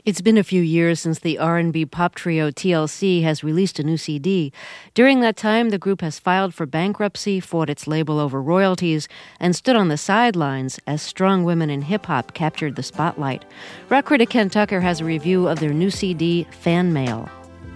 It's been a few years since the R&B pop trio TLC has released a new CD. During that time, the group has filed for bankruptcy, fought its label over royalties, and stood on the sidelines as strong women in hip-hop captured the spotlight. Rock critic Ken Tucker has a review of their new CD, Fan Mail.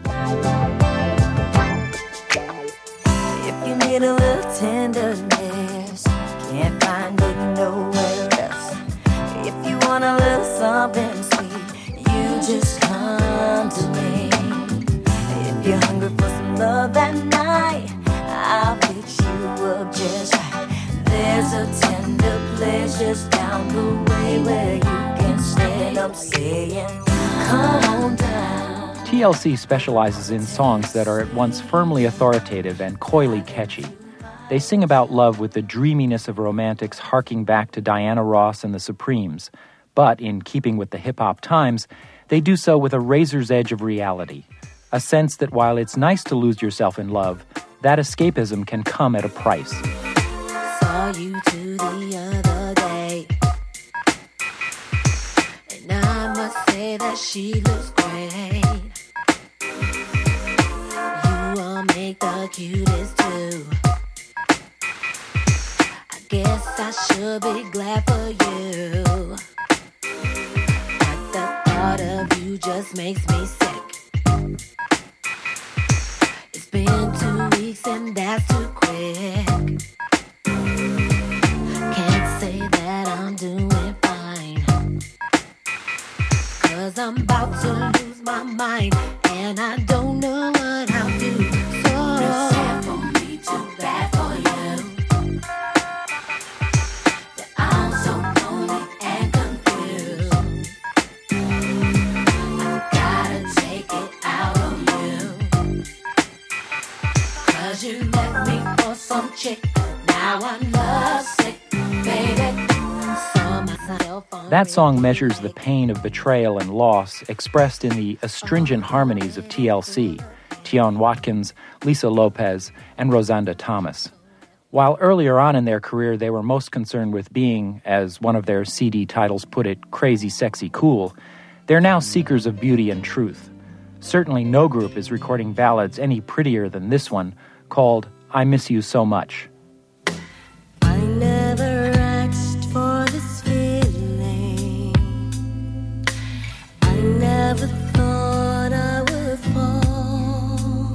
If you need a little tenderness, can't find it nowhere else. If you want a little something sweet, just come to me. If you're hungry for some love that night, I'll fix you up just right. There's a tender place just down the way where you can stand up saying, come on down. TLC specializes in songs that are at once firmly authoritative and coyly catchy. They sing about love with the dreaminess of romantics harking back to Diana Ross and the Supremes, but in keeping with the hip-hop times, they do so with a razor's edge of reality, a sense that while it's nice to lose yourself in love, that escapism can come at a price. Saw you two the other day, and I must say that she looks great. You all make the cutest too. I guess I should be glad for you. Of you just makes me sick. It's been 2 weeks and that's too quick. Can't say that I'm doing fine, 'cause I'm about to lose my mind and I don't know what I'll do. So it's sad for me, too bad for you. That I'm so lonely and confused. You left me for some chick. Now I'm lovesick, baby. That song measures the pain of betrayal and loss expressed in the astringent harmonies of TLC, Tion Watkins, Lisa Lopez, and Rosanda Thomas. While earlier on in their career they were most concerned with being, as one of their CD titles put it, crazy, sexy, cool, they're now seekers of beauty and truth. Certainly no group is recording ballads any prettier than this one, called I Miss You So Much. I never asked for this feeling. I never thought I would fall.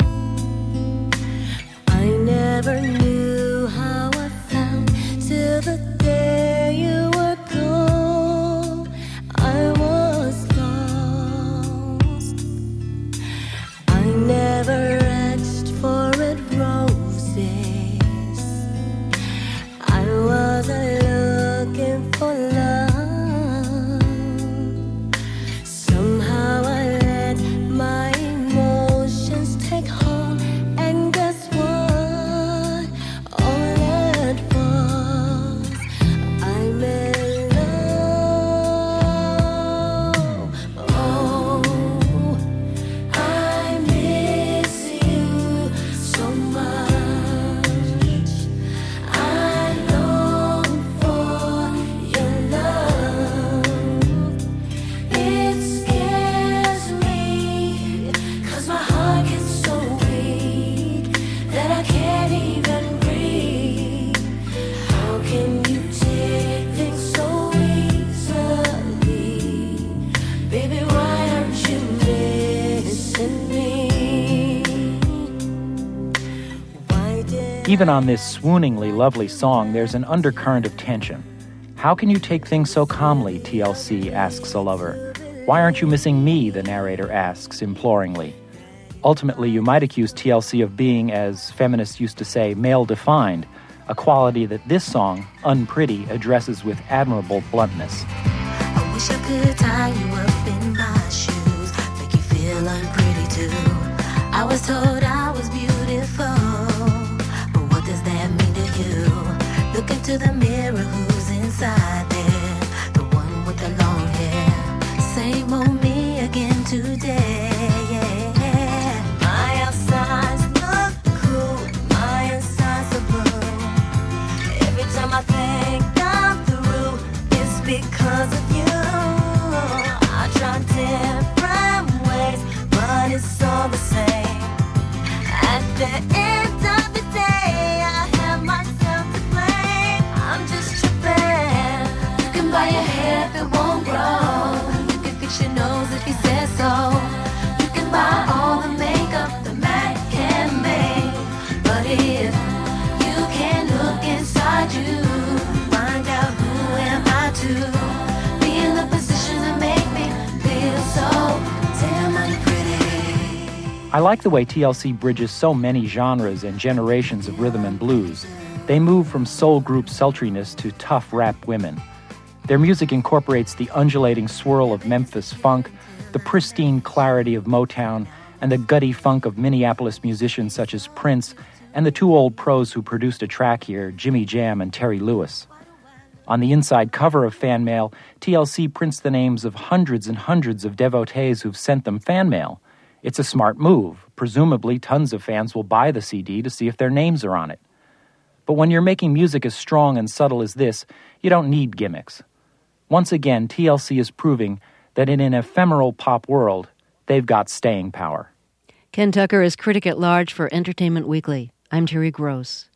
I never knew how I felt till the day you were gone. I was lost. I never asked for it. I wasn't looking for love. Somehow I let my emotions take hold, and guess what? All at once I'm in love. Oh, I miss you so much. Even on this swooningly lovely song, there's an undercurrent of tension. How can you take things so calmly, TLC asks a lover. Why aren't you missing me, the narrator asks imploringly. Ultimately, you might accuse TLC of being, as feminists used to say, male-defined, a quality that this song, Unpretty, addresses with admirable bluntness. I wish I could tie you up in my shoes, make you feel unpretty too. I was told I was beautiful, but what does that mean to you? Look into the mirror, who's inside there? The one with the long hair. Same old me again today, yeah. My outsides look cool, my insides are blue. Every time I think I'm through, it's because of you. I tried to the end of the day, I have myself to blame. I'm just tripping. You can buy your hair if it won't grow. You can fix your nose if he says so. You can buy all the makeup the Mac can make. But if you can't look inside you, find out who am I to be in the position to make me feel so damn unpretty. I like the way TLC bridges so many genres and generations of rhythm and blues. They move from soul group sultriness to tough rap women. Their music incorporates the undulating swirl of Memphis funk, the pristine clarity of Motown, and the gutty funk of Minneapolis musicians such as Prince and the two old pros who produced a track here, Jimmy Jam and Terry Lewis. On the inside cover of Fan Mail, TLC prints the names of hundreds and hundreds of devotees who've sent them fan mail. It's a smart move. Presumably, tons of fans will buy the CD to see if their names are on it. But when you're making music as strong and subtle as this, you don't need gimmicks. Once again, TLC is proving that in an ephemeral pop world, they've got staying power. Ken Tucker is critic at large for Entertainment Weekly. I'm Terry Gross.